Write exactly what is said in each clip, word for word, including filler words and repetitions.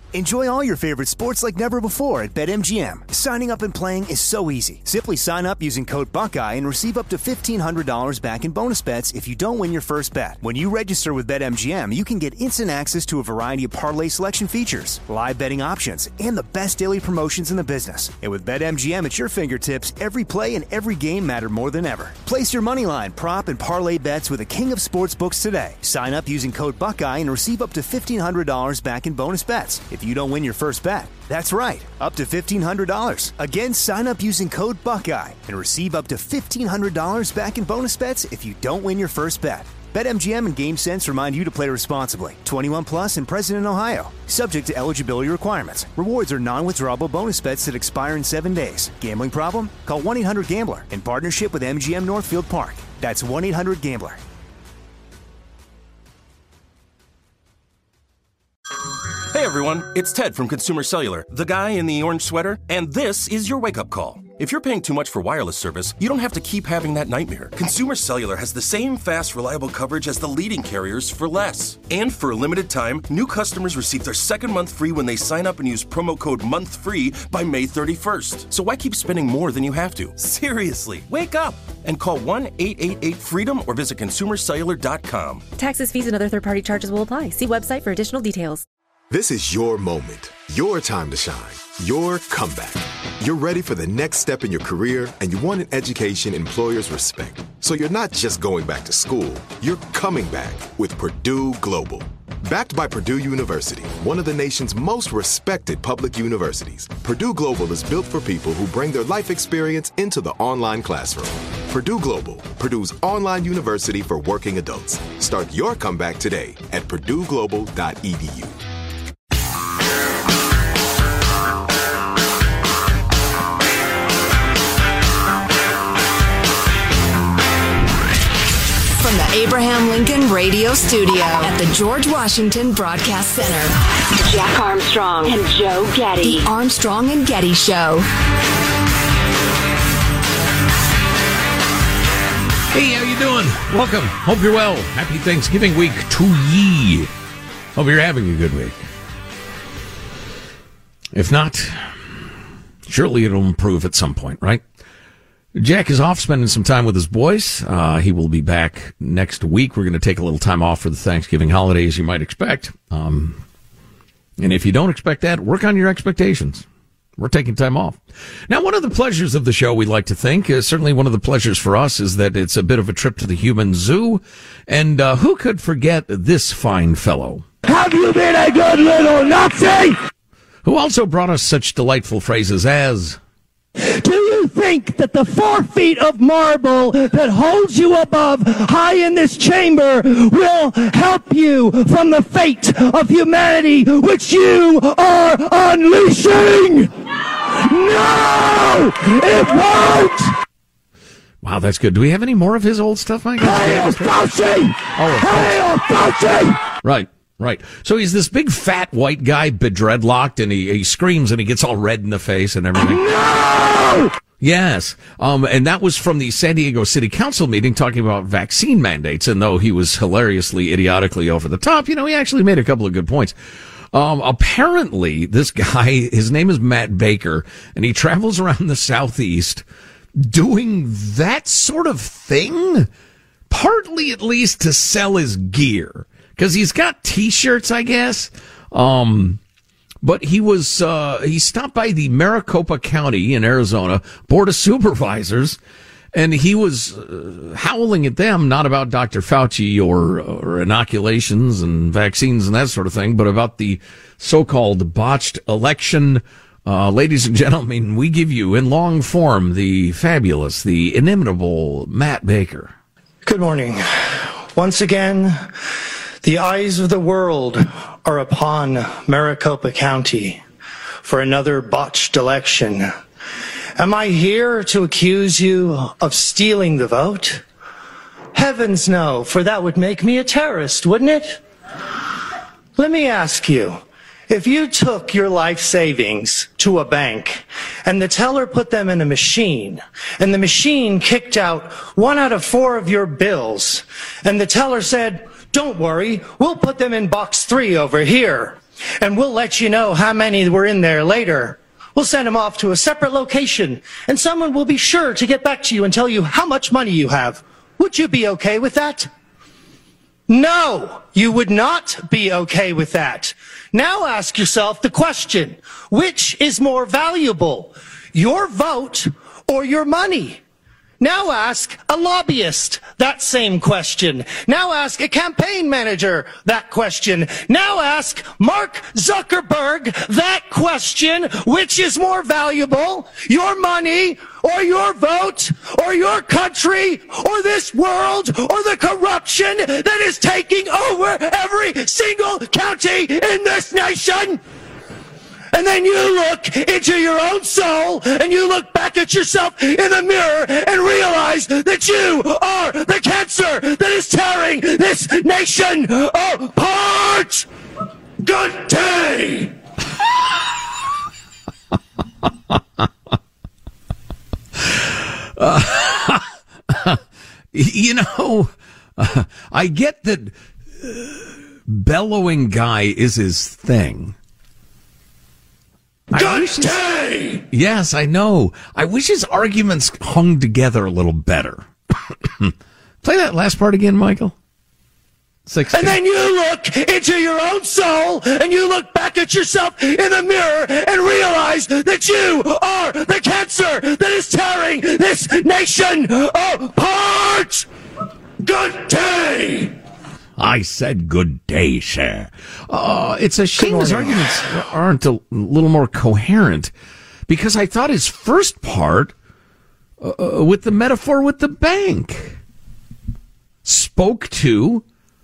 Enjoy all your favorite sports like never before at BetMGM. Signing up and playing is so easy. Simply sign up using code Buckeye and receive up to fifteen hundred dollars back in bonus bets if you don't win your first bet. When you register with BetMGM, you can get instant access to a variety of parlay selection features, live betting options, and the best daily promotions in the business. And with BetMGM at your fingertips, every play and every game matter more than ever. Place your moneyline, prop, and parlay bets with the king of sportsbooks today. Sign up using code Buckeye and receive up to fifteen hundred dollars back in bonus bets if you don't win your first bet. That's right, up to fifteen hundred dollars. Again, sign up using code Buckeye and receive up to fifteen hundred dollars back in bonus bets if you don't win your first bet. BetMGM and GameSense remind you to play responsibly. twenty-one plus and present in Ohio. Subject to eligibility requirements. Rewards are non-withdrawable bonus bets that expire in seven days. Gambling problem? Call one eight hundred gambler in partnership with M G M Northfield Park. That's one eight hundred gambler. Hey everyone, it's Ted from Consumer Cellular, the guy in the orange sweater, and this is your wake-up call. If you're paying too much for wireless service, you don't have to keep having that nightmare. Consumer Cellular has the same fast, reliable coverage as the leading carriers for less. And for a limited time, new customers receive their second month free when they sign up and use promo code MONTHFREE by May thirty-first. So why keep spending more than you have to? Seriously, wake up and call one eight eight eight FREEDOM or visit consumer cellular dot com. Taxes, fees, and other third-party charges will apply. See website for additional details. This is your moment, your time to shine, your comeback. You're ready for the next step in your career, and you want an education employers respect. So you're not just going back to school, you're coming back with Purdue Global. Backed by Purdue University, one of the nation's most respected public universities, Purdue Global is built for people who bring their life experience into the online classroom. Purdue Global, Purdue's online university for working adults. Start your comeback today at purdue global dot e d u. From the Abraham Lincoln Radio Studio at the George Washington Broadcast Center, Jack Armstrong and Joe Getty. The Armstrong and Getty Show. Hey, how you doing? Welcome. Hope you're well. Happy Thanksgiving week to ye. Hope you're having a good week. If not, surely it'll improve at some point, right? Jack is off spending some time with his boys. Uh, he will be back next week. We're going to take a little time off for the Thanksgiving holidays, you might expect. Um, and if you don't expect that, work on your expectations. We're taking time off. Now, one of the pleasures of the show, we like to think, is certainly one of the pleasures for us, is that it's a bit of a trip to the human zoo. And uh, who could forget this fine fellow? Have you been a good little Nazi? Who also brought us such delightful phrases as... Do you think that the four feet of marble that holds you above high in this chamber will help you from the fate of humanity which you are unleashing? No! It won't! Wow, that's good. Do we have any more of his old stuff, Mike? Hail Fauci! Oh, Hail Fauci! Right. Right. So he's this big fat white guy, bedreadlocked, and he, he screams and he gets all red in the face and everything. No! Yes. Um, and that was from the San Diego City Council meeting talking about vaccine mandates. And though he was hilariously, idiotically over the top, you know, he actually made a couple of good points. Um, apparently this guy, his name is Matt Baker, and he travels around the Southeast doing that sort of thing, partly at least to sell his gear. Because he's got T-shirts, I guess. Um, but he was, uh, he stopped by the Maricopa County in Arizona Board of Supervisors, and he was uh, howling at them, not about Doctor Fauci or, or inoculations and vaccines and that sort of thing, but about the so-called botched election. Uh, ladies and gentlemen, we give you in long form the fabulous, the inimitable Matt Baker. Good morning. Once again, the eyes of the world are upon Maricopa County for another botched election. Am I here to accuse you of stealing the vote? Heavens no, for that would make me a terrorist, wouldn't it? Let me ask you, if you took your life savings to a bank and the teller put them in a machine and the machine kicked out one out of four of your bills and the teller said, "Don't worry, we'll put them in box three over here," And we'll let you know how many were in there later. We'll send them off to a separate location, and someone will be sure to get back to you and tell you how much money you have. Would you be okay with that? No, you would not be okay with that. Now ask yourself the question, which is more valuable, your vote or your money? Now ask a lobbyist that same question. Now ask a campaign manager that question. Now ask Mark Zuckerberg that question. Which is more valuable, your money or your vote or your country or this world or the corruption that is taking over every single county in this nation? And then you look into your own soul and you look back at yourself in the mirror and realize that you are the cancer that is tearing this nation apart. Good day. uh, you know, uh, I get that uh, bellowing guy is his thing. Good day! Yes, I know. I wish his arguments hung together a little better. Play that last part again, Michael. sixteen. And then you look into your own soul and you look back at yourself in the mirror and realize that you are the cancer that is tearing this nation apart. Good day! I said good day, sir. Uh, it's a shame his arguments aren't a little more coherent, because I thought his first part, uh, with the metaphor with the bank, spoke to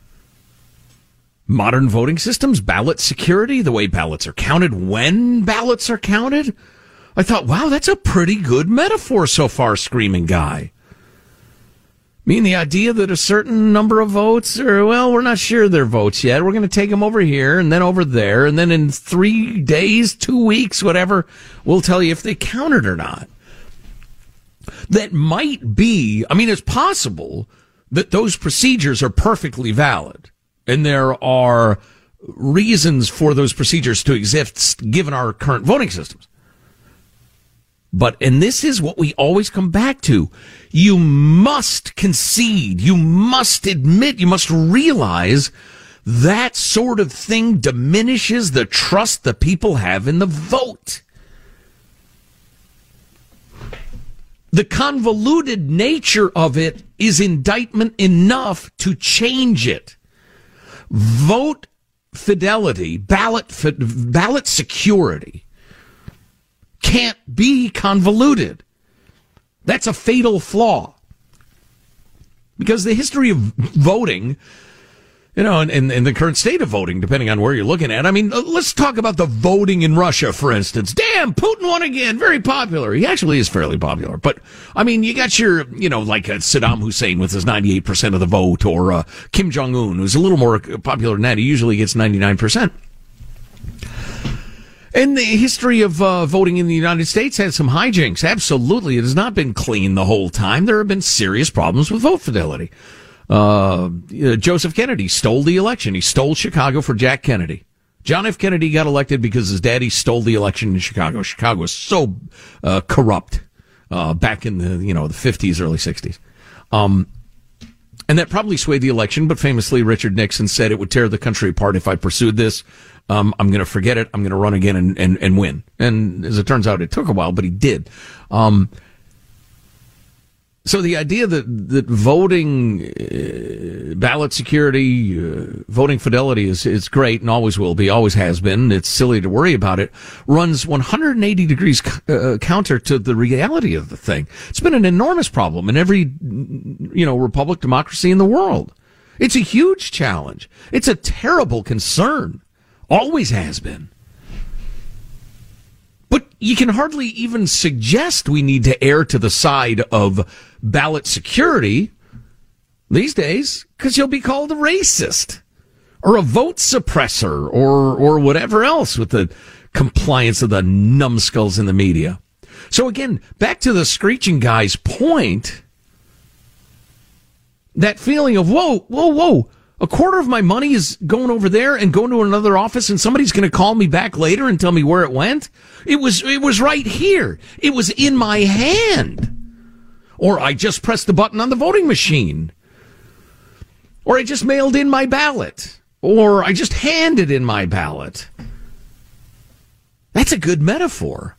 modern voting systems, ballot security, the way ballots are counted, when ballots are counted. I thought, wow, that's a pretty good metaphor so far, Screaming Guy. I mean, the idea that a certain number of votes are, well, we're not sure they're votes yet. We're going to take them over here and then over there. And then in three days, two weeks, whatever, we'll tell you if they counted or not. That might be, I mean, it's possible that those procedures are perfectly valid. And there are reasons for those procedures to exist given our current voting systems. But, and this is what we always come back to, you must concede, you must admit, you must realize that sort of thing diminishes the trust the people have in the vote. The convoluted nature of it is indictment enough to change it. Vote fidelity, ballot, ballot security can't be convoluted. That's a fatal flaw. Because the history of voting, you know, and, and, and the current state of voting, depending on where you're looking at. I mean, let's talk about the voting in Russia, for instance. Damn, Putin won again. Very popular. He actually is fairly popular. But, I mean, you got your, you know, like uh, Saddam Hussein with his ninety-eight percent of the vote, or uh, Kim Jong-un, who's a little more popular than that. He usually gets ninety-nine percent. And the history of uh, voting in the United States has some hijinks. Absolutely. It has not been clean the whole time. There have been serious problems with vote fidelity. Uh, Joseph Kennedy stole the election. He stole Chicago for Jack Kennedy. John F. Kennedy got elected because his daddy stole the election in Chicago. Chicago was so uh, corrupt uh, back in the, you know, the fifties, early sixties. Um, and that probably swayed the election, but famously Richard Nixon said it would tear the country apart if I pursued this. Um, I'm going to forget it. I'm going to run again and, and, and win. And as it turns out, it took a while, but he did. Um, so the idea that, that voting, uh, ballot security, uh, voting fidelity is, is great and always will be, always has been. It's silly to worry about it. Runs one hundred eighty degrees uh, counter to the reality of the thing. It's been an enormous problem in every, you know, republic, democracy in the world. It's a huge challenge. It's a terrible concern. Always has been. But you can hardly even suggest we need to err to the side of ballot security these days, because you'll be called a racist or a vote suppressor or or whatever else with the compliance of the numbskulls in the media. So again, back to the Screeching Guy's point, that feeling of, whoa, whoa, whoa, A quarter of my money is going over there and going to another office, and somebody's going to call me back later and tell me where it went. It was, it was right here. It was in my hand. Or I just pressed the button on the voting machine. Or I just mailed in my ballot. Or I just handed in my ballot. That's a good metaphor.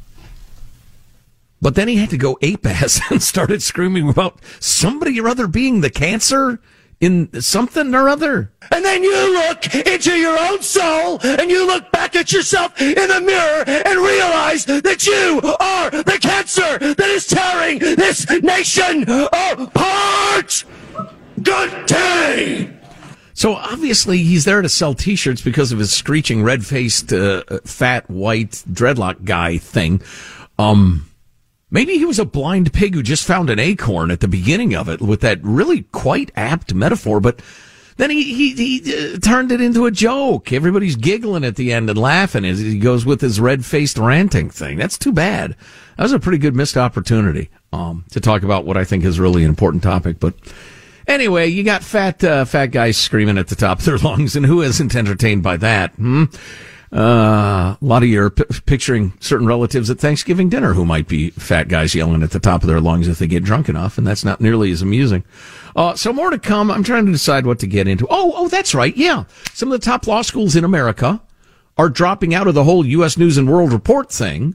But then he had to go ape-ass and started screaming about somebody or other being the cancer in something or other. And then you look into your own soul and you look back at yourself in the mirror and realize that you are the cancer that is tearing this nation apart. Good day. So obviously he's there to sell T-shirts because of his screeching red-faced, uh, fat, white dreadlock guy thing. Um... Maybe he was a blind pig who just found an acorn at the beginning of it with that really quite apt metaphor, but then he, he, he uh, turned it into a joke. Everybody's giggling at the end and laughing as he goes with his red-faced ranting thing. That's too bad. That was a pretty good missed opportunity, um, to talk about what I think is really an important topic. But anyway, you got fat, uh, fat guys screaming at the top of their lungs, and who isn't entertained by that? Hmm? Uh, a lot of you are p- picturing certain relatives at Thanksgiving dinner who might be fat guys yelling at the top of their lungs if they get drunk enough, and that's not nearly as amusing. Uh, so more to come. I'm trying to decide what to get into. Oh, oh, that's right. Yeah. Some of the top law schools in America are dropping out of the whole U S News and World Report thing.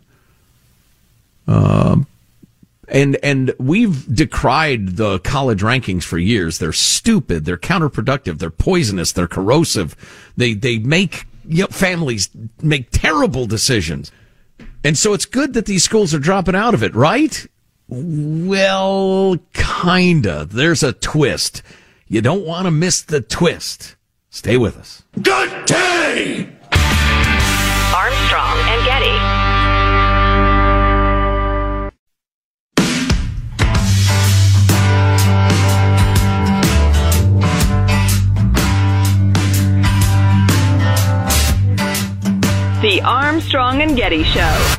Um, and, and we've decried the college rankings for years. They're stupid. They're counterproductive. They're poisonous. They're corrosive. They, they make You know, families make terrible decisions. And so it's good that these schools are dropping out of it, right? Well, kinda. There's a twist. You don't want to miss the twist. Stay with us. Good day! Armstrong and Getty. The Armstrong and Getty Show.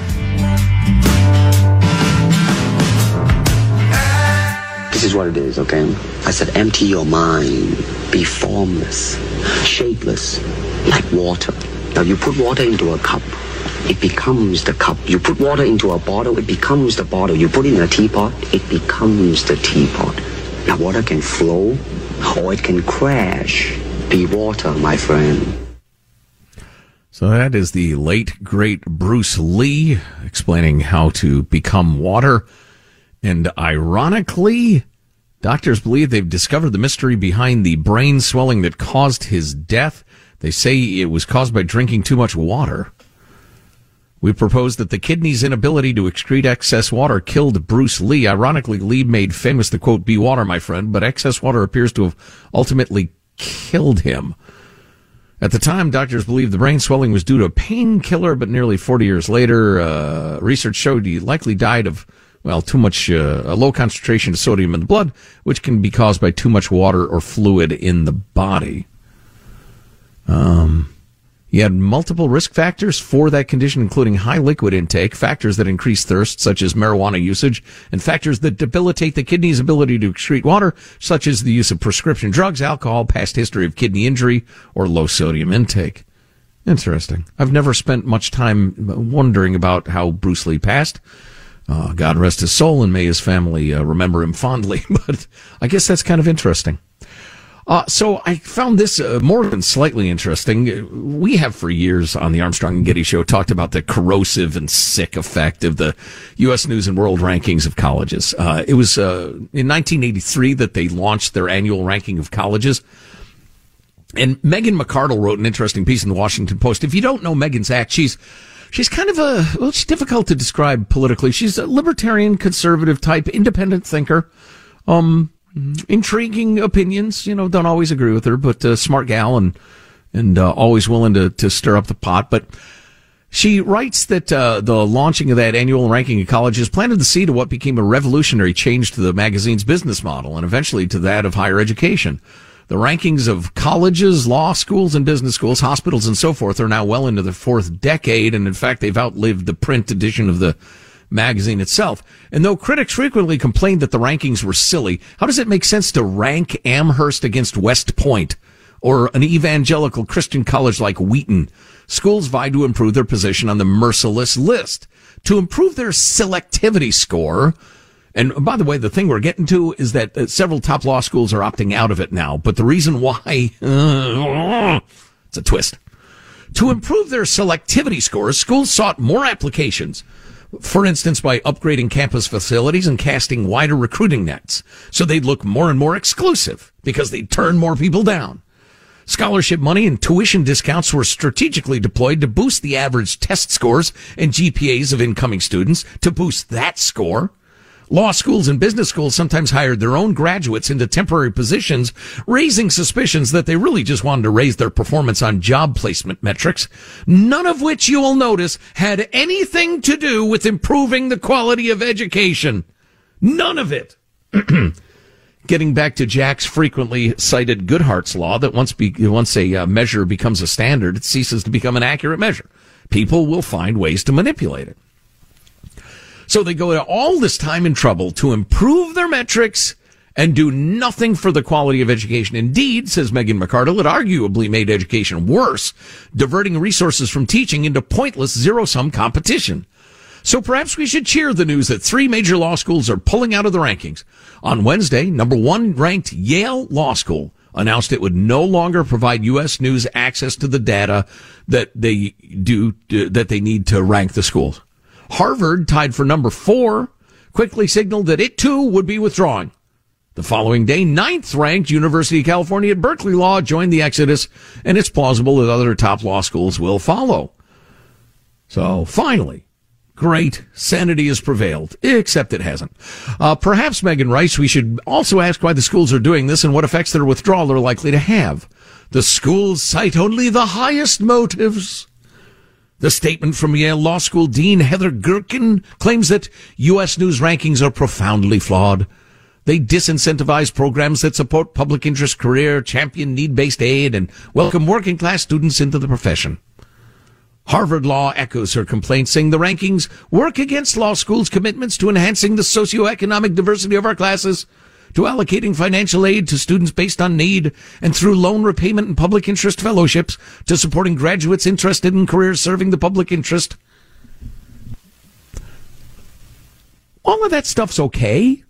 This is what it is, okay? I said empty your mind. Be formless, shapeless, like water. Now you put water into a cup, it becomes the cup. You put water into a bottle, it becomes the bottle. You put it in a teapot, it becomes the teapot. Now water can flow or it can crash. Be water, my friend. So that is the late, great Bruce Lee explaining how to become water. And ironically, doctors believe they've discovered the mystery behind the brain swelling that caused his death. They say it was caused by drinking too much water. We propose that the kidney's inability to excrete excess water killed Bruce Lee. Ironically, Lee made famous the quote, "Be water, my friend," but excess water appears to have ultimately killed him. At the time, doctors believed the brain swelling was due to a painkiller, but nearly forty years later, uh, research showed he likely died of, well, too much, uh, a low concentration of sodium in the blood, which can be caused by too much water or fluid in the body. Um, he had multiple risk factors for that condition, including high liquid intake, factors that increase thirst, such as marijuana usage, and factors that debilitate the kidney's ability to excrete water, such as the use of prescription drugs, alcohol, past history of kidney injury, or low sodium intake. Interesting. I've never spent much time wondering about how Bruce Lee passed. Uh, God rest his soul, and may his family uh, remember him fondly, but I guess that's kind of interesting. Uh, so I found this uh, more than slightly interesting. We have for years on the Armstrong and Getty Show talked about the corrosive and sick effect of the U S News and World Rankings of colleges. Uh, it was uh, in nineteen eighty-three that they launched their annual ranking of colleges. And Megan McArdle wrote an interesting piece in the Washington Post. If you don't know Megan Zach, she's she's kind of a, well, she's difficult to describe politically. She's a libertarian, conservative type, independent thinker. Um... Intriguing opinions, you know, don't always agree with her, but uh, smart gal and and uh, always willing to, to stir up the pot. But she writes that uh, the launching of that annual ranking of colleges planted the seed of what became a revolutionary change to the magazine's business model and eventually to that of higher education. The rankings of colleges, law schools, and business schools, hospitals, and so forth are now well into the fourth decade, and in fact, they've outlived the print edition of the magazine itself. And though critics frequently complained that the rankings were silly, how does it make sense to rank Amherst against West Point or an evangelical Christian college like Wheaton? Schools vied to improve their position on the merciless list. To improve their selectivity score, and by the way, the thing we're getting to is that uh, several top law schools are opting out of it now. But the reason why, uh, it's a twist. To improve their selectivity scores, schools sought more applications. For instance, by upgrading campus facilities and casting wider recruiting nets, so they'd look more and more exclusive because they'd turn more people down. Scholarship money and tuition discounts were strategically deployed to boost the average test scores and G P As of incoming students, to boost that score. Law schools and business schools sometimes hired their own graduates into temporary positions, raising suspicions that they really just wanted to raise their performance on job placement metrics, none of which, you will notice, had anything to do with improving the quality of education. None of it. Getting back to Jack's frequently cited Goodhart's law that once be, once a uh, measure becomes a standard, it ceases to become an accurate measure. People will find ways to manipulate it. So they go to all this time and trouble to improve their metrics and do nothing for the quality of education. Indeed, says Megan McArdle, it arguably made education worse, diverting resources from teaching into pointless zero-sum competition. So perhaps we should cheer the news that three major law schools are pulling out of the rankings. On Wednesday, number one ranked Yale Law School announced it would no longer provide U S News access to the data that they do, that they need to rank the schools. Harvard, tied for number four, quickly signaled that it too would be withdrawing. The following day, ninth ranked University of California at Berkeley Law joined the exodus, and it's plausible that other top law schools will follow. So finally, great sanity has prevailed, except it hasn't. Uh, perhaps, Megan Rice, we should also ask why the schools are doing this and what effects their withdrawal are likely to have. The schools cite only the highest motives. The statement from Yale Law School Dean Heather Gerken claims that U S News rankings are profoundly flawed. They disincentivize programs that support public interest career, champion need-based aid, and welcome working-class students into the profession. Harvard Law echoes her complaint, saying the rankings work against law schools' commitments to enhancing the socioeconomic diversity of our classes, to allocating financial aid to students based on need, and through loan repayment and public interest fellowships to supporting graduates interested in careers serving the public interest. All of that stuff's okay.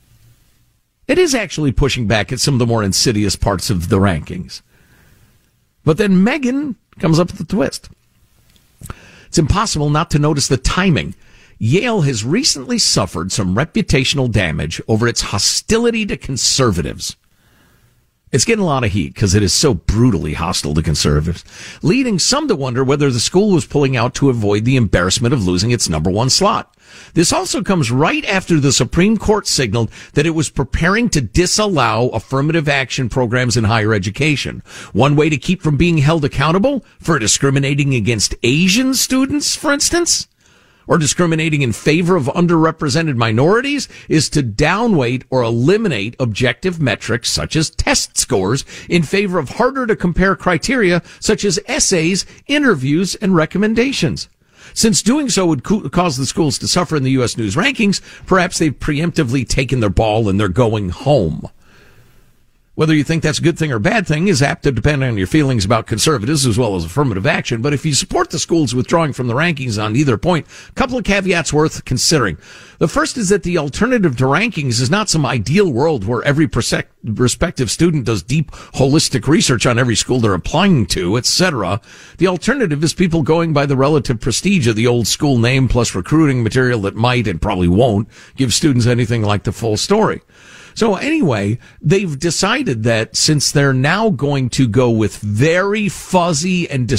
It is actually pushing back at some of the more insidious parts of the rankings. But then Megan comes up with a twist. It's impossible not to notice the timing. Yale has recently suffered some reputational damage over its hostility to conservatives. It's getting a lot of heat because it is so brutally hostile to conservatives, leading some to wonder whether the school was pulling out to avoid the embarrassment of losing its number one slot. This also comes right after the Supreme Court signaled that it was preparing to disallow affirmative action programs in higher education. One way to keep from being held accountable for discriminating against Asian students, for instance, or discriminating in favor of underrepresented minorities, is to downweight or eliminate objective metrics such as test scores in favor of harder to compare criteria such as essays, interviews, and recommendations. Since doing so would co- cause the schools to suffer in the U S News rankings, perhaps they've preemptively taken their ball and they're going home. Whether you think that's a good thing or a bad thing is apt to depend on your feelings about conservatives as well as affirmative action. But if you support the schools withdrawing from the rankings on either point, a couple of caveats worth considering. The first is that the alternative to rankings is not some ideal world where every prospective student does deep, holistic research on every school they're applying to, et cetera. The alternative is people going by the relative prestige of the old school name plus recruiting material that might and probably won't give students anything like the full story. So anyway, they've decided that since they're now going to go with very fuzzy and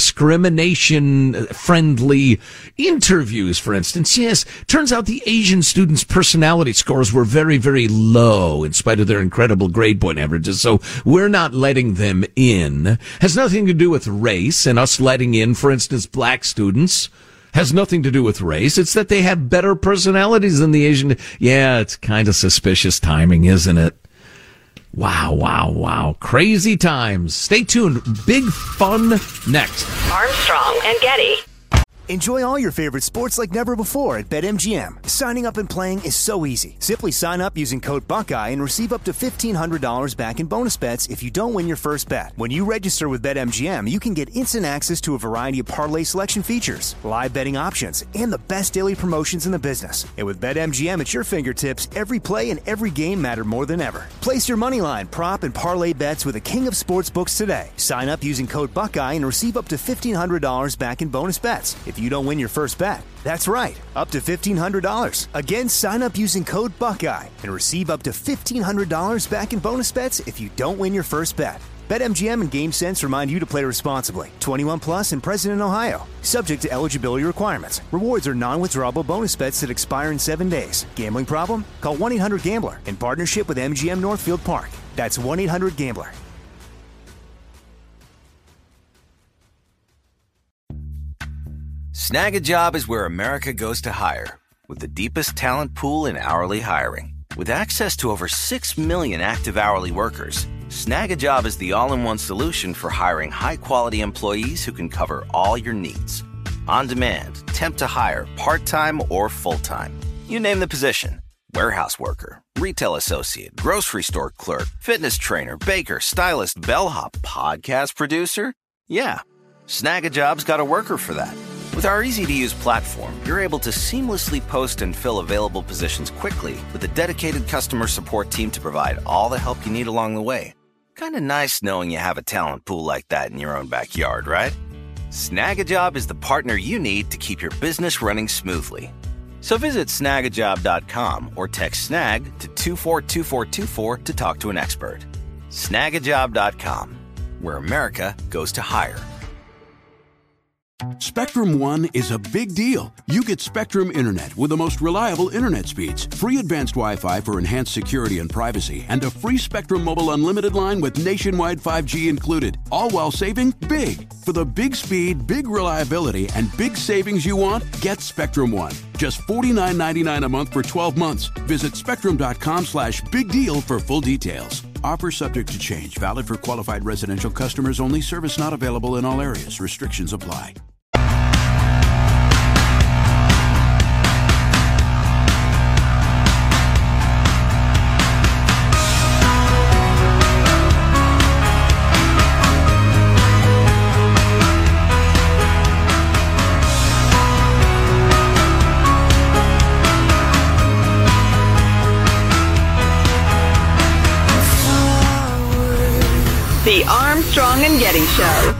discrimination-friendly interviews, for instance, yes, turns out the Asian students' personality scores were very, very low in spite of their incredible grade point averages, so we're not letting them in. Has nothing to do with race and us letting in, for instance, black students. Has nothing to do with race. It's that they have better personalities than the Asian. Yeah, it's kind of suspicious timing, isn't it? Wow, wow, wow. Crazy times. Stay tuned. Big fun next. Armstrong and Getty. Enjoy all your favorite sports like never before at BetMGM. Signing up and playing is so easy. Simply sign up using code Buckeye and receive up to fifteen hundred dollars back in bonus bets if you don't win your first bet. When you register with BetMGM, you can get instant access to a variety of parlay selection features, live betting options, and the best daily promotions in the business. And with BetMGM at your fingertips, every play and every game matter more than ever. Place your moneyline, prop, and parlay bets with the king of sportsbooks today. Sign up using code Buckeye and receive up to fifteen hundred dollars back in bonus bets if you don't win your first bet. That's right, up to fifteen hundred dollars. Again, sign up using code Buckeye and receive up to fifteen hundred dollars back in bonus bets if you don't win your first bet. BetMGM and GameSense remind you to play responsibly. twenty-one plus and present in Ohio. Subject to eligibility requirements. Rewards are non-withdrawable bonus bets that expire in seven days. Gambling problem? Call one eight hundred gambler in partnership with M G M Northfield Park. That's one eight hundred gambler. Snag a Job is where America goes to hire, with the deepest talent pool in hourly hiring. With access to over six million active hourly workers, Snag a Job is the all-in-one solution for hiring high-quality employees who can cover all your needs. On demand, temp to hire, part-time or full-time. You name the position. Warehouse worker, retail associate, grocery store clerk, fitness trainer, baker, stylist, bellhop, podcast producer. Yeah, Snag a Job's got a worker for that. With our easy-to-use platform, you're able to seamlessly post and fill available positions quickly with a dedicated customer support team to provide all the help you need along the way. Kind of nice knowing you have a talent pool like that in your own backyard, right? Snag a Job is the partner you need to keep your business running smoothly. So visit snag a job dot com or text SNAG to two four two four two four to talk to an expert. snag a job dot com, where America goes to hire. Spectrum One is a big deal. You get Spectrum Internet with the most reliable internet speeds, free advanced Wi-Fi for enhanced security and privacy, and a free Spectrum Mobile Unlimited line with nationwide five G included, all while saving big. For the big speed, big reliability, and big savings you want, get Spectrum One. Just forty-nine ninety-nine a month for twelve months. Visit spectrum.com slash big deal for full details. Offer subject to change. Valid for qualified residential customers only. Service not available in all areas. Restrictions apply. The Armstrong and Getty Show.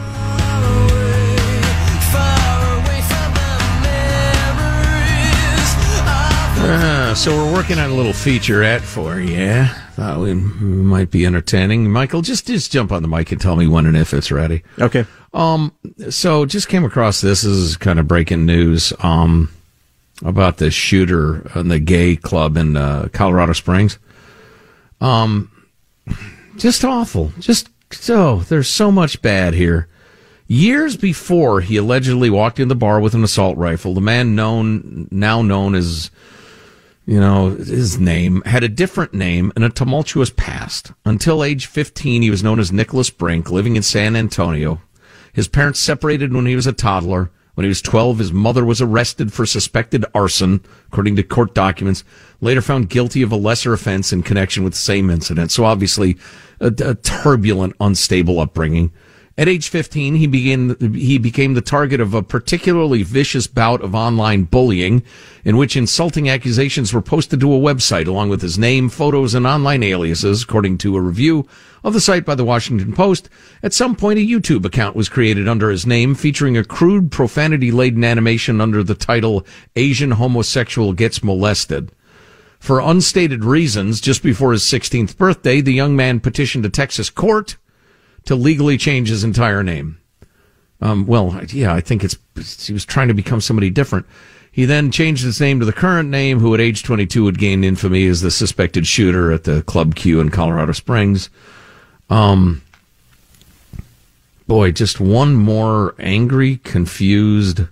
Uh, so we're working on a little featurette for you. Thought we might be entertaining. Michael, just just jump on the mic and tell me when and if it's ready. Okay. Um. So just came across this. This is kind of breaking news. Um, about the shooter in the gay club in uh, Colorado Springs. Um, just awful. Just. So, there's so much bad here. Years before he allegedly walked in the bar with an assault rifle, the man known, now known as, you know, his name, had a different name and a tumultuous past. Until age fifteen, he was known as Nicholas Brink, living in San Antonio. His parents separated when he was a toddler. When he was twelve, his mother was arrested for suspected arson, according to court documents, later found guilty of a lesser offense in connection with the same incident. So obviously, a, a turbulent, unstable upbringing. At age fifteen, he began, he became the target of a particularly vicious bout of online bullying, in which insulting accusations were posted to a website along with his name, photos, and online aliases, according to a review of the site by the Washington Post. At some point, a YouTube account was created under his name, featuring a crude, profanity-laden animation under the title, Asian Homosexual Gets Molested. For unstated reasons, just before his sixteenth birthday, the young man petitioned a Texas court to legally change his entire name. Um, well, yeah, I think it's, he was trying to become somebody different. He then changed his name to the current name, who at age twenty-two would gain infamy as the suspected shooter at the Club Q in Colorado Springs. Um, boy, just one more angry, confused,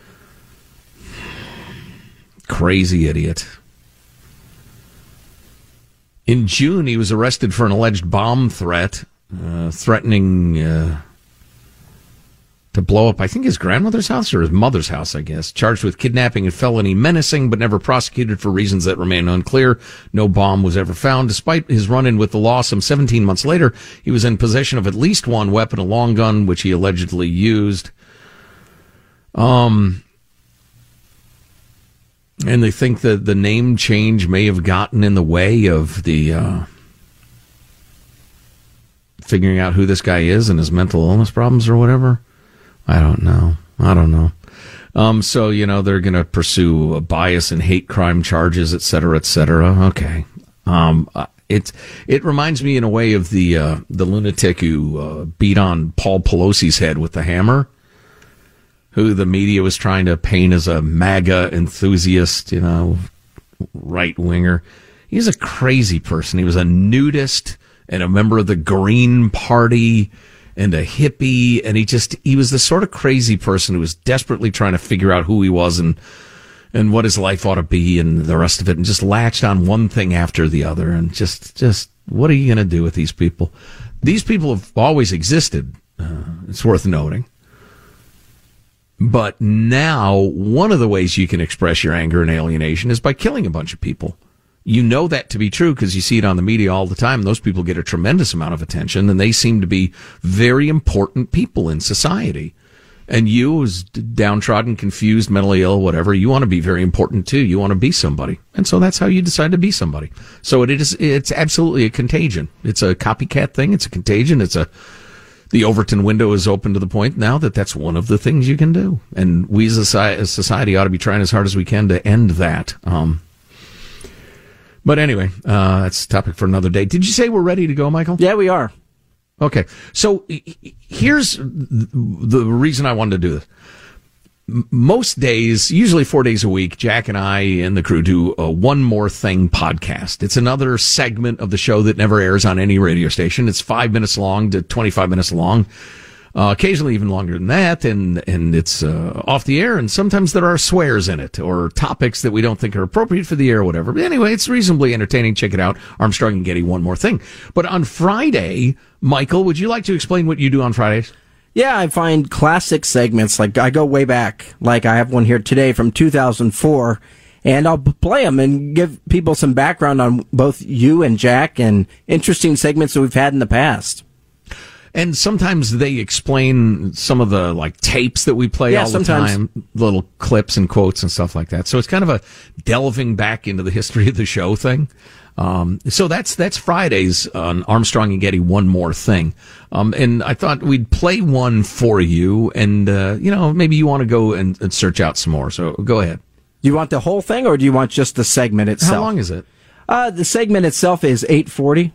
crazy idiot. In June, he was arrested for an alleged bomb threat, uh, threatening uh, to blow up, I think, his grandmother's house or his mother's house, I guess. Charged with kidnapping and felony menacing, but never prosecuted for reasons that remain unclear. No bomb was ever found. Despite his run-in with the law some seventeen months later, he was in possession of at least one weapon, a long gun, which he allegedly used. Um, and they think that the name change may have gotten in the way of the uh, figuring out who this guy is and his mental illness problems or whatever. I don't know. I don't know. Um, so, you know, they're going to pursue bias and hate crime charges, et cetera, et cetera. Okay. Um, it, it reminds me in a way of the, uh, the lunatic who, uh, beat on Paul Pelosi's head with the hammer, who the media was trying to paint as a MAGA enthusiast, you know, right winger. He's a crazy person. He was a nudist and a member of the Green Party and a hippie, and he just, he was the sort of crazy person who was desperately trying to figure out who he was and, and what his life ought to be and the rest of it, and just latched on one thing after the other, and just, just, what are you going to do with these people? These people have always existed, uh, it's worth noting. But now, one of the ways you can express your anger and alienation is by killing a bunch of people. You know that to be true because you see it on the media all the time. Those people get a tremendous amount of attention, and they seem to be very important people in society. And you, as downtrodden, confused, mentally ill, whatever, you want to be very important too. You want to be somebody. And so that's how you decide to be somebody. So it is, it's absolutely a contagion. It's a copycat thing. It's a contagion. It's a, the Overton window is open to the point now that that's one of the things you can do. And we as a society ought to be trying as hard as we can to end that. Um, But anyway, uh, that's a topic for another day. Did you say we're ready to go, Michael? Yeah, we are. Okay. So here's the reason I wanted to do this. Most days, usually four days a week, Jack and I and the crew do a One More Thing podcast. It's another segment of the show that never airs on any radio station. It's five minutes long to twenty-five minutes long. Uh, occasionally even longer than that, and and it's uh, off the air, and sometimes there are swears in it, or topics that we don't think are appropriate for the air or whatever. But anyway, it's reasonably entertaining. Check it out. Armstrong and Getty, One More Thing. But on Friday, Michael, would you like to explain what you do on Fridays? Yeah, I find classic segments. Like, I go way back. Like, I have one here today from two thousand four, and I'll play them and give people some background on both you and Jack and interesting segments that we've had in the past. And sometimes they explain some of the, like, tapes that we play yeah, all the sometimes. time, little clips and quotes and stuff like that. So it's kind of a delving back into the history of the show thing. Um, so that's, that's Fridays on Armstrong and Getty, One More Thing. Um, and I thought we'd play one for you, and, uh, you know, maybe you want to go and, and search out some more. So go ahead. Do you want the whole thing, or do you want just the segment itself? How long is it? Uh, the segment itself is eight forty.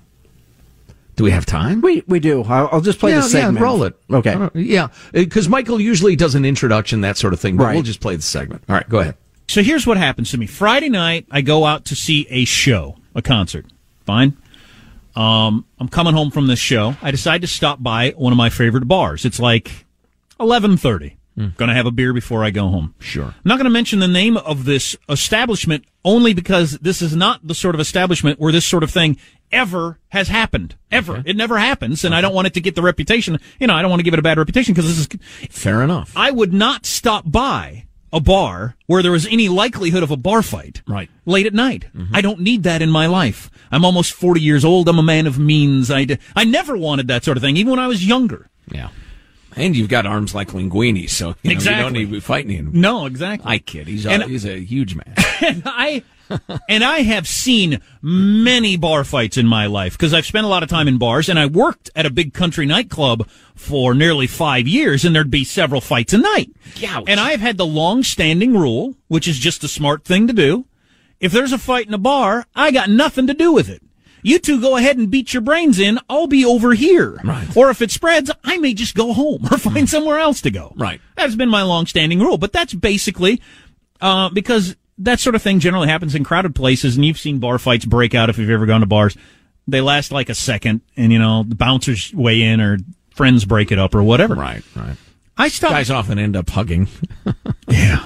Do we have time? We we do. I'll, I'll just play yeah, the segment. Yeah, roll it. Okay. Yeah, because Michael usually does an introduction, that sort of thing, but right. We'll just play the segment. All right, go ahead. So here's what happens to me. Friday night, I go out to see a show, a concert. Fine. Um, I'm coming home from this show. I decide to stop by one of my favorite bars. It's like eleven thirty. Mm. Going to have a beer before I go home. Sure. I'm not going to mention the name of this establishment only because this is not the sort of establishment where this sort of thing ever has happened. Ever. Okay. It never happens, and okay. I don't want it to get the reputation. You know, I don't want to give it a bad reputation because this is... Fair enough. I would not stop by a bar where there was any likelihood of a bar fight right. late at night. Mm-hmm. I don't need that in my life. I'm almost forty years old. I'm a man of means. I, d- I never wanted that sort of thing, even when I was younger. Yeah. And you've got arms like Linguini, so you, know, exactly. you don't need to be fighting him. No, exactly. I kid. He's a, and, he's a huge man. And I and I have seen many bar fights in my life because I've spent a lot of time in bars, and I worked at a big country nightclub for nearly five years, and there'd be several fights a night. Ouch. And I've had the long-standing rule, which is just a smart thing to do. If there's a fight in a bar, I got nothing to do with it. You two go ahead and beat your brains in. I'll be over here. Right. Or if it spreads, I may just go home or find mm. somewhere else to go. Right. That's been my long-standing rule. But that's basically uh, because that sort of thing generally happens in crowded places, and you've seen bar fights break out if you've ever gone to bars. They last like a second, and, you know, the bouncers weigh in or friends break it up or whatever. Right, right. I stopped. Guys often end up hugging. Yeah.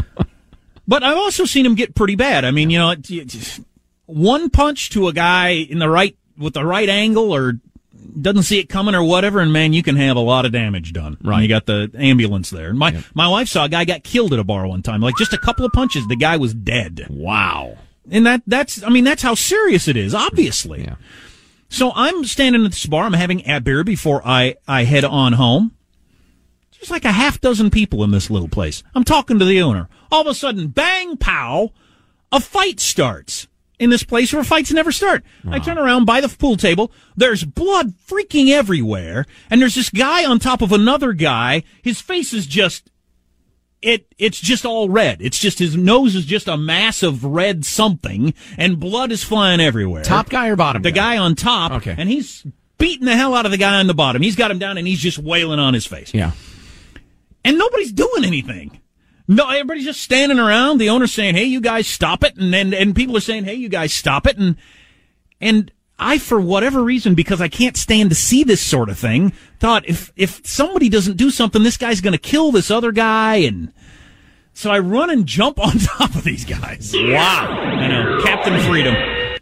But I've also seen them get pretty bad. I mean, you know, it, it, one punch to a guy in the right with the right angle or doesn't see it coming or whatever, and man, you can have a lot of damage done. Right. You got the ambulance there. My Yep. my wife saw a guy got killed at a bar one time. Like just a couple of punches, the guy was dead. Wow. And that that's I mean that's how serious it is, obviously. Yeah. So I'm standing at this bar, I'm having a beer before I, I head on home. There's like a half dozen people in this little place. I'm talking to the owner. All of a sudden, bang, pow, a fight starts in this place where fights never start. Wow. I turn around by the pool table. There's blood freaking everywhere. And there's this guy on top of another guy. His face is just, it, it's just all red. It's just, his nose is just a mass of red something, and blood is flying everywhere. Top guy or bottom the guy? The guy on top. Okay. And he's beating the hell out of the guy on the bottom. He's got him down, and he's just wailing on his face. Yeah. And nobody's doing anything. No, everybody's just standing around. The owner's saying, "Hey, you guys, stop it," and and, and people are saying, "Hey, you guys, stop it." And and I, for whatever reason, because I can't stand to see this sort of thing, thought if if somebody doesn't do something, this guy's going to kill this other guy. And so I run and jump on top of these guys. Wow! I know, Captain Freedom.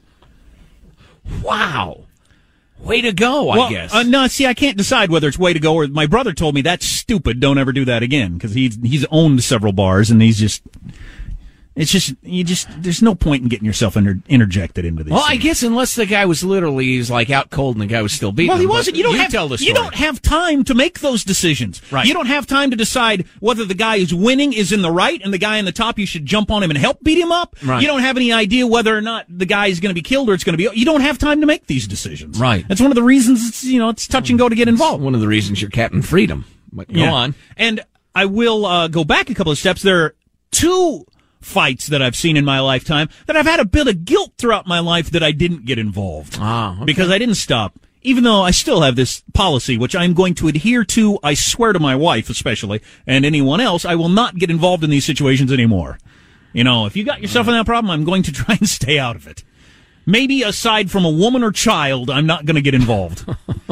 Wow. Way to go, I well, guess. Uh, no, see, I can't decide whether it's way to go or my brother told me that's stupid. Don't ever do that again, because he's he's owned several bars and he's just. It's just, you just, there's no point in getting yourself inter- interjected into these Well, things. I guess unless the guy was literally, he's like out cold and the guy was still beating Well, he him, wasn't. You don't have tell the story. You don't have time to make those decisions. Right. You don't have time to decide whether the guy who's winning is in the right and the guy in the top, you should jump on him and help beat him up. Right. You don't have any idea whether or not the guy is going to be killed or it's going to be. You don't have time to make these decisions. Right. That's one of the reasons it's, you know, it's touch and go to get involved. One of the reasons you're Captain Freedom. But go Yeah. on. And I will uh, go back a couple of steps. There are two fights that I've seen in my lifetime that I've had a bit of guilt throughout my life that I didn't get involved. Ah, okay. Because I didn't stop. Even though I still have this policy, which I'm going to adhere to, I swear to my wife especially, and anyone else, I will not get involved in these situations anymore. You know, if you got yourself in that problem, I'm going to try and stay out of it. Maybe aside from a woman or child, I'm not going to get involved.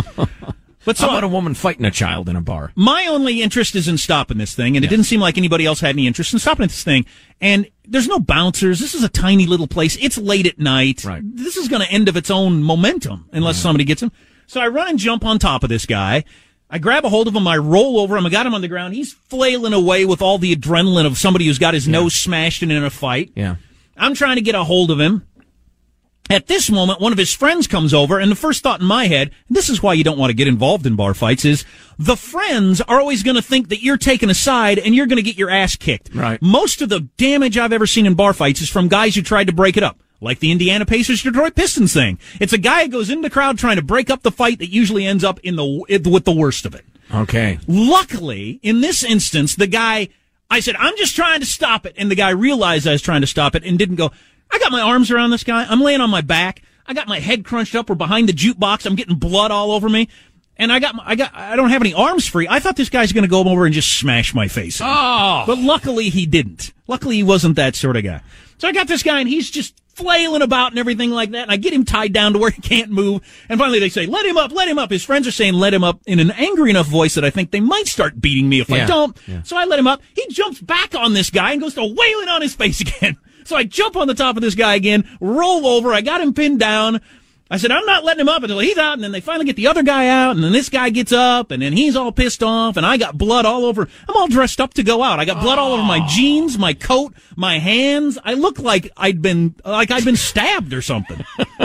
But so, how about a woman fighting a child in a bar? My only interest is in stopping this thing, and yes. It didn't seem like anybody else had any interest in stopping this thing. And there's no bouncers. This is a tiny little place. It's late at night. Right. This is going to end of its own momentum unless yeah. somebody gets him. So I run and jump on top of this guy. I grab a hold of him. I roll over him. I got him on the ground. He's flailing away with all the adrenaline of somebody who's got his yeah. nose smashed in, in a fight. Yeah. I'm trying to get a hold of him. At this moment, one of his friends comes over, and the first thought in my head, and this is why you don't want to get involved in bar fights, is the friends are always going to think that you're taking a side and you're going to get your ass kicked. Right. Most of the damage I've ever seen in bar fights is from guys who tried to break it up, like the Indiana Pacers Detroit Pistons thing. It's a guy who goes into the crowd trying to break up the fight that usually ends up in the with the worst of it. Okay. Luckily, in this instance, the guy, I said, I'm just trying to stop it, and the guy realized I was trying to stop it and didn't go, I got my arms around this guy. I'm laying on my back. I got my head crunched up. We're behind the jukebox. I'm getting blood all over me. And I got, my, I got, I don't have any arms free. I thought this guy's going to go over and just smash my face in. Oh. But luckily he didn't. Luckily he wasn't that sort of guy. So I got this guy and he's just flailing about and everything like that. And I get him tied down to where he can't move. And finally they say, let him up, let him up. His friends are saying, let him up in an angry enough voice that I think they might start beating me if yeah. I don't. Yeah. So I let him up. He jumps back on this guy and goes to wailing on his face again. So I jump on the top of this guy again, roll over. I got him pinned down. I said, I'm not letting him up until he's out. And then they finally get the other guy out. And then this guy gets up. And then he's all pissed off. And I got blood all over. I'm all dressed up to go out. I got blood oh. all over my jeans, my coat, my hands. I look like I'd been, like I'd been stabbed or something.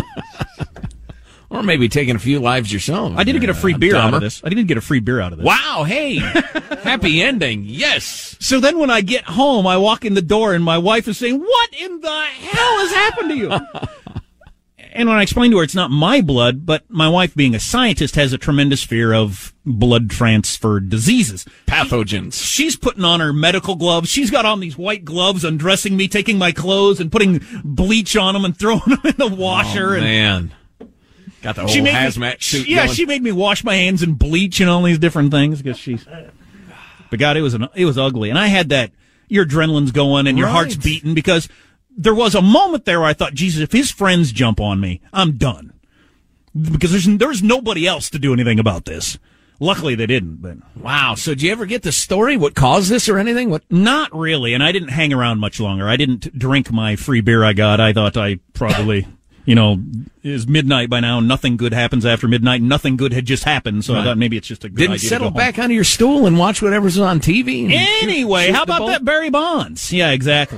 Or maybe taking a few lives yourself. I did get a free beer out of this. I did get a free beer out of this. Wow, hey. Happy ending. Yes. So then when I get home, I walk in the door and my wife is saying, what in the hell has happened to you? And when I explained to her it's not my blood, but my wife, being a scientist, has a tremendous fear of blood transfer diseases. Pathogens. She, she's putting on her medical gloves. She's got on these white gloves, undressing me, taking my clothes and putting bleach on them and throwing them in the washer. Oh, and man. Got the whole she made hazmat me, suit Yeah, going. she made me wash my hands in bleach and all these different things because she's. But God, it was an, it was ugly, and I had that. Your adrenaline's going and your right. heart's beating because there was a moment there where I thought, Jesus, if his friends jump on me, I'm done because there's there's nobody else to do anything about this. Luckily, they didn't. But wow. So, did you ever get the story? What caused this or anything? What? Not really, and I didn't hang around much longer. I didn't drink my free beer I got. I thought I probably. you know, is midnight by now. Nothing good happens after midnight. Nothing good had just happened, so right. I thought maybe it's just a good Didn't idea settle to go back home. onto your stool and watch whatever's on T V. Anyway, shoot, shoot how about that Barry Bonds? Yeah, exactly.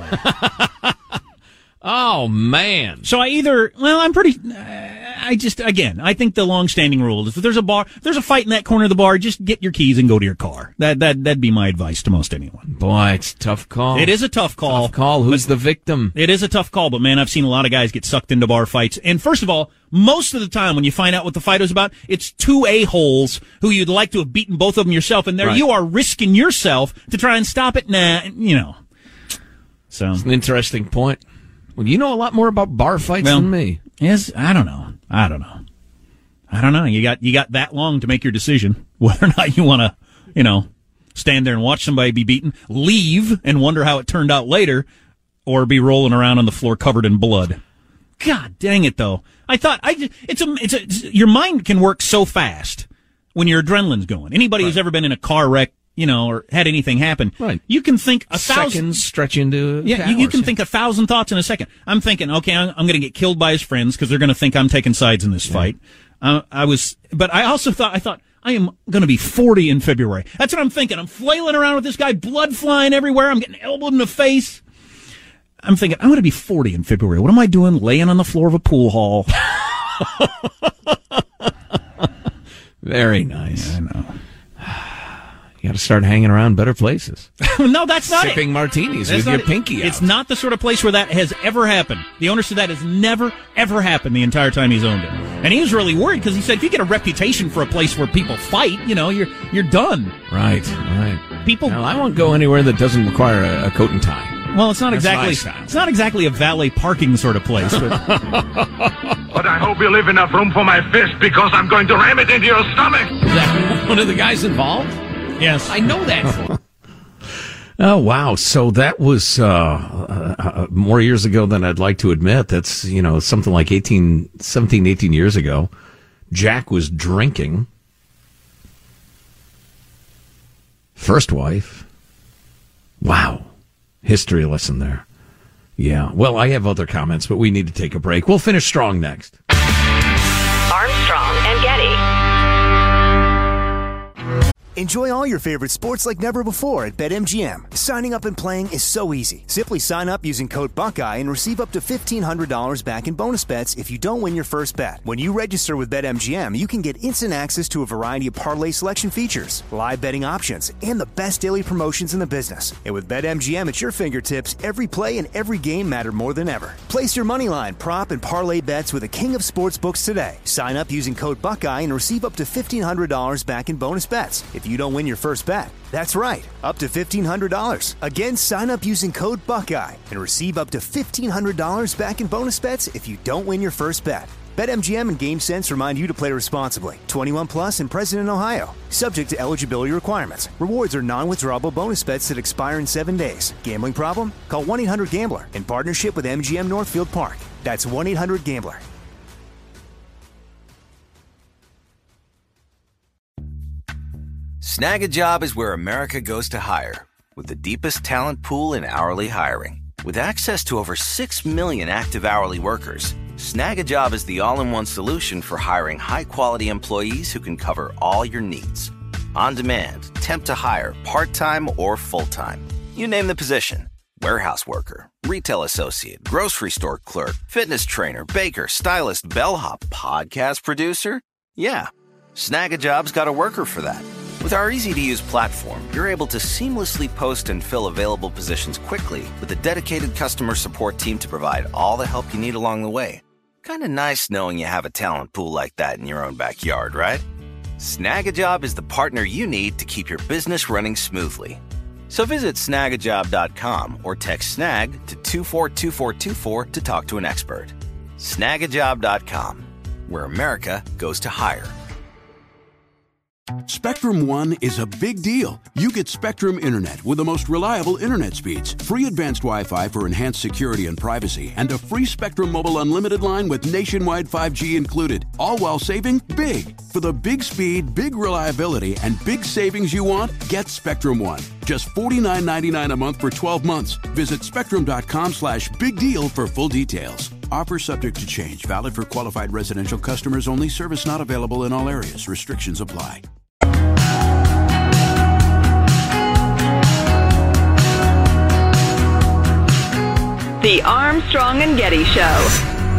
Oh, man. So I either, well, I'm pretty, uh, I just, again, I think the long-standing rule is if there's a bar, if there's a fight in that corner of the bar, just get your keys and go to your car. That, that, that'd be my advice to most anyone. Boy, it's a tough call. It is a tough call. Tough call. Who's the victim? It is a tough call, but man, I've seen a lot of guys get sucked into bar fights. And first of all, most of the time when you find out what the fight was about, it's two a-holes who you'd like to have beaten both of them yourself, and there right. you are risking yourself to try and stop it. Nah, you know. So it's an interesting point. Well, you know a lot more about bar fights well, than me. Yes, I don't know. I don't know. I don't know. You got you got that long to make your decision whether or not you want to, you know, stand there and watch somebody be beaten, leave and wonder how it turned out later, or be rolling around on the floor covered in blood. God dang it, though. I thought I just, it's a it's a it's, your mind can work so fast when your adrenaline's going. Anybody right. who's ever been in a car wreck, you know, or had anything happen, right. you can think a Seconds thousand stretch into yeah. hours, You, you can yeah. think a thousand thoughts in a second. I'm thinking, okay, I'm, I'm going to get killed by his friends because they're going to think I'm taking sides in this yeah. fight. Uh, I was, but I also thought, I thought I am going to be forty in February. That's what I'm thinking. I'm flailing around with this guy, blood flying everywhere. I'm getting elbowed in the face. I'm thinking I'm going to be forty in February. What am I doing? Laying on the floor of a pool hall. Very nice. Yeah, I know. You got to start hanging around better places. No, that's not Sipping it. Sipping martinis that's with your it. pinky out. It's not the sort of place where that has ever happened. The owner said that has never, ever happened the entire time he's owned it. And he was really worried because he said if you get a reputation for a place where people fight, you know, you're you're done. Right, right. People. Now, I won't go anywhere that doesn't require a, a coat and tie. Well, it's not That's exactly it's not exactly a valet parking sort of place. But, but I hope you leave enough room for my fist because I'm going to ram it into your stomach. Is that one of the guys involved? Yes. I know that. Oh, wow. So that was uh, uh, more years ago than I'd like to admit. That's, you know, something like eighteen, seventeen, eighteen years ago. Jack was drinking. First wife. Wow. History lesson there. Yeah. Well, I have other comments, but we need to take a break. We'll finish strong next. Armstrong and Getty. Enjoy all your favorite sports like never before at BetMGM. Signing up and playing is so easy. Simply sign up using code Buckeye and receive up to fifteen hundred dollars back in bonus bets if you don't win your first bet. When you register with BetMGM, you can get instant access to a variety of parlay selection features, live betting options, and the best daily promotions in the business. And with BetMGM at your fingertips, every play and every game matter more than ever. Place your moneyline, prop, and parlay bets with the king of sportsbooks today. Sign up using code Buckeye and receive up to fifteen hundred dollars back in bonus bets if you don't win your first bet. That's right, up to fifteen hundred dollars. Again, sign up using code Buckeye and receive up to fifteen hundred dollars back in bonus bets if you don't win your first bet. BetMGM and GameSense remind you to play responsibly. twenty-one plus and present in Ohio. Subject to eligibility requirements. Rewards are non-withdrawable bonus bets that expire in seven days. Gambling problem? Call one eight hundred gambler in partnership with M G M Northfield Park. That's one eight hundred gambler. Snag a Job is where America goes to hire, with the deepest talent pool in hourly hiring. With access to over six million active hourly workers, Snag a Job is the all-in-one solution for hiring high-quality employees who can cover all your needs. On demand, temp to hire, part-time or full-time. You name the position. Warehouse worker, retail associate, grocery store clerk, fitness trainer, baker, stylist, bellhop, podcast producer. Yeah, Snag a Job's got a worker for that. With our easy-to-use platform, you're able to seamlessly post and fill available positions quickly with a dedicated customer support team to provide all the help you need along the way. Kind of nice knowing you have a talent pool like that in your own backyard, right? Snag a Job is the partner you need to keep your business running smoothly. So visit snag a job dot com or text SNAG to two four two four two four to talk to an expert. snag a job dot com, where America goes to hire. Spectrum One is a big deal. You get Spectrum Internet with the most reliable internet speeds, free advanced Wi-Fi for enhanced security and privacy, and a free Spectrum Mobile Unlimited line with nationwide five G included, all while saving big. For the big speed, big reliability, and big savings you want, get Spectrum One. Just forty-nine ninety-nine a month for twelve months. Visit spectrum dot com slash big deal for full details. Offer subject to change. Valid for qualified residential customers only. Service not available in all areas. Restrictions apply. The Armstrong and Getty Show.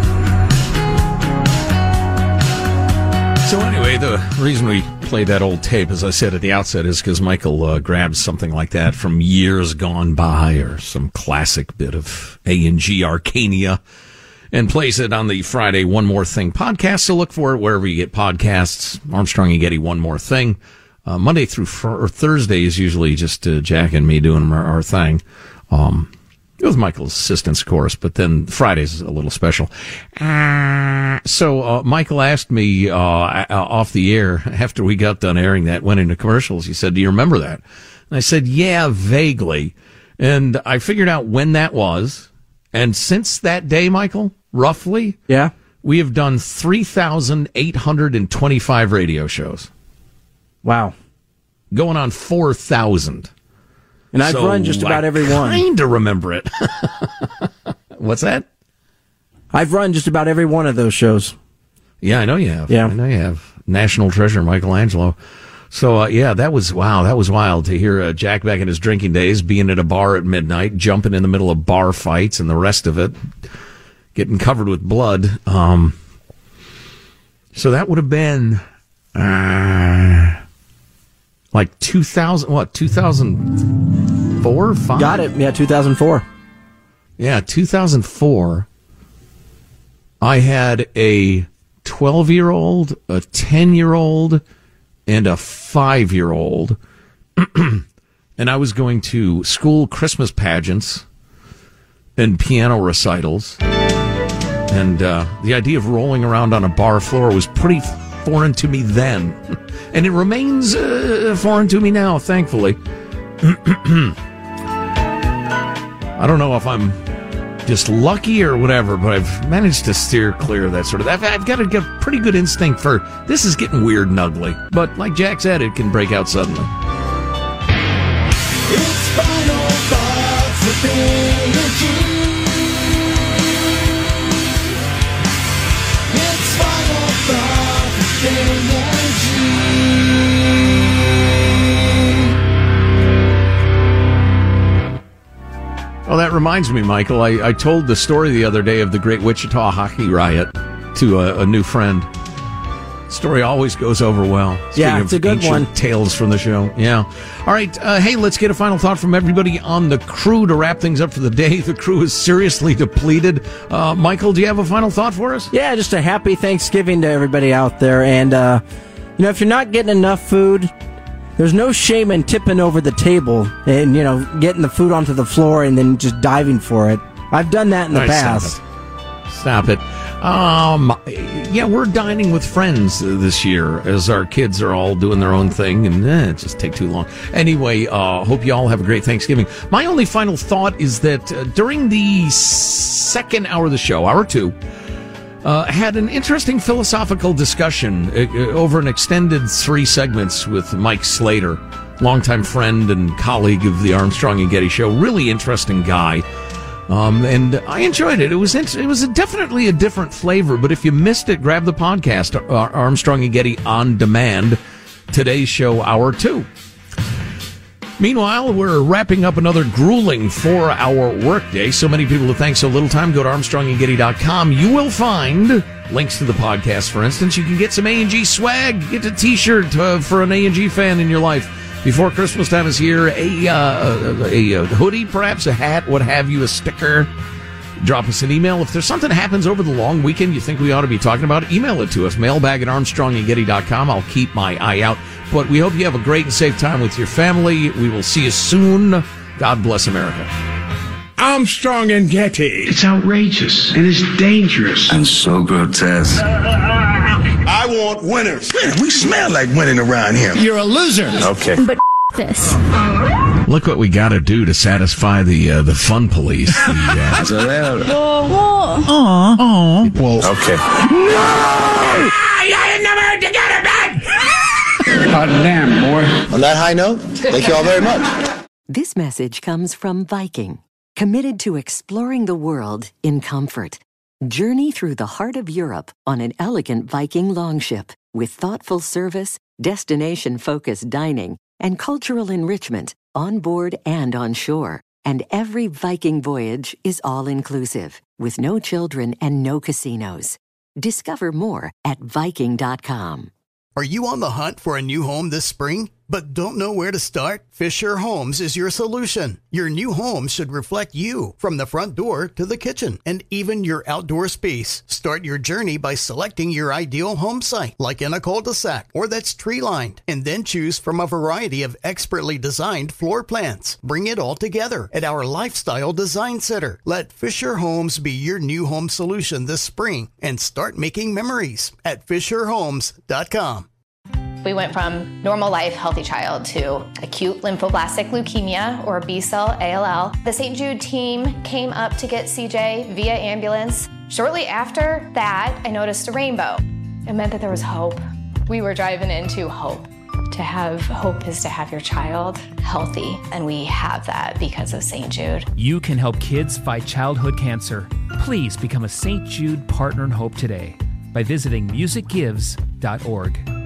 So anyway, the reason we played that old tape, as I said at the outset, is because Michael uh, grabbed something like that from years gone by, or some classic bit of A and G Arcania, and plays it on the Friday One More Thing podcast. So look for it wherever you get podcasts. Armstrong and Getty One More Thing. Uh, Monday through fr- or Thursday is usually just uh, Jack and me doing our, our thing. Um, with Michael's assistance, of course, but then Friday's a little special. Uh, so uh, Michael asked me uh, off the air after we got done airing that, went into commercials. He said, "Do you remember that?" And I said, "Yeah, vaguely." And I figured out when that was. And since that day, Michael, roughly, yeah, we have done three thousand eight hundred twenty-five radio shows. Wow. Going on four thousand. And I've so run just about I every one. I kind of remember it. What's that? I've run just about every one of those shows. Yeah, I know you have. Yeah. I know you have. National treasure, Michelangelo. So, uh, yeah, that was, wow, that was wild to hear uh, Jack back in his drinking days, being at a bar at midnight, jumping in the middle of bar fights and the rest of it, getting covered with blood. Um, so that would have been... Uh, Like two thousand, what, two thousand four, five? Got it. Yeah, two thousand four. Yeah, two thousand four. I had a twelve-year-old, a ten-year-old, and a five-year-old. And I was going to school Christmas pageants and piano recitals. And uh, the idea of rolling around on a bar floor was pretty foreign to me then. And it remains uh, foreign to me now, thankfully. I don't know if I'm just lucky or whatever, but I've managed to steer clear of that sort of... I've, I've got a, got a pretty good instinct for, this is getting weird and ugly. But like Jack said, it can break out suddenly. It's Final Thoughts with A and G. It's Final Thoughts with A and G. Oh, that reminds me, Michael. I, I told the story the other day of the Great Wichita Hockey Riot to a, a new friend. Story always goes over well. Speaking yeah, it's a good one. Tales from the show. Yeah. All right. Uh, hey, let's get a final thought from everybody on the crew to wrap things up for the day. The crew is seriously depleted. Uh, Michael, do you have a final thought for us? Yeah, just a happy Thanksgiving to everybody out there. And, uh, you know, if you're not getting enough food, there's no shame in tipping over the table and, you know, getting the food onto the floor and then just diving for it. I've done that in the All right, past. Stop it. Stop it. Um, yeah, we're dining with friends this year as our kids are all doing their own thing, and eh, it just take too long. Anyway, uh, hope you all have a great Thanksgiving. My only final thought is that uh, during the second hour of the show, hour two, uh, had an interesting philosophical discussion uh, over an extended three segments with Mike Slater, longtime friend and colleague of the Armstrong and Getty Show. Really interesting guy. Um, and I enjoyed it. It was it was a, definitely a different flavor, but if you missed it, grab the podcast, uh, Armstrong and Getty On Demand, today's show, hour two. Meanwhile, we're wrapping up another grueling four-hour workday. So many people to thank, so little time. Go to armstrong and getty dot com. You will find links to the podcast, for instance. You can get some A and G swag, get a T-shirt uh, for an A and G fan in your life. Before Christmas time is here, a, uh, a, a hoodie, perhaps a hat, what have you, a sticker. Drop us an email. If there's something that happens over the long weekend you think we ought to be talking about, email it to us, mailbag at armstrong and getty dot com. I'll keep my eye out. But we hope you have a great and safe time with your family. We will see you soon. God bless America. Armstrong and Getty. It's outrageous, and it's dangerous. And so grotesque. I want winners. We smell like winning around here. You're a loser. Okay. But this. Look what we got to do to satisfy the uh, the fun police. The, uh, so there. Oh, aw, aw. Well, okay. No! I never to get it back. Hot damn, boy. On that high note, thank you all very much. This message comes from Viking, committed to exploring the world in comfort. Journey through the heart of Europe on an elegant Viking longship with thoughtful service, destination-focused dining, and cultural enrichment on board and on shore. And every Viking voyage is all-inclusive, with no children and no casinos. Discover more at Viking dot com. Are you on the hunt for a new home this spring, but don't know where to start? Fisher Homes is your solution. Your new home should reflect you, from the front door to the kitchen, and even your outdoor space. Start your journey by selecting your ideal home site, like in a cul-de-sac or that's tree-lined, and then choose from a variety of expertly designed floor plans. Bring it all together at our Lifestyle Design Center. Let Fisher Homes be your new home solution this spring and start making memories at Fisher Homes dot com. We went from normal life, healthy child to acute lymphoblastic leukemia, or B-cell A L L. The Saint Jude team came up to get C J via ambulance. Shortly after that, I noticed a rainbow. It meant that there was hope. We were driving into hope. To have hope is to have your child healthy, and we have that because of Saint Jude. You can help kids fight childhood cancer. Please become a Saint Jude Partner in Hope today by visiting music gives dot org.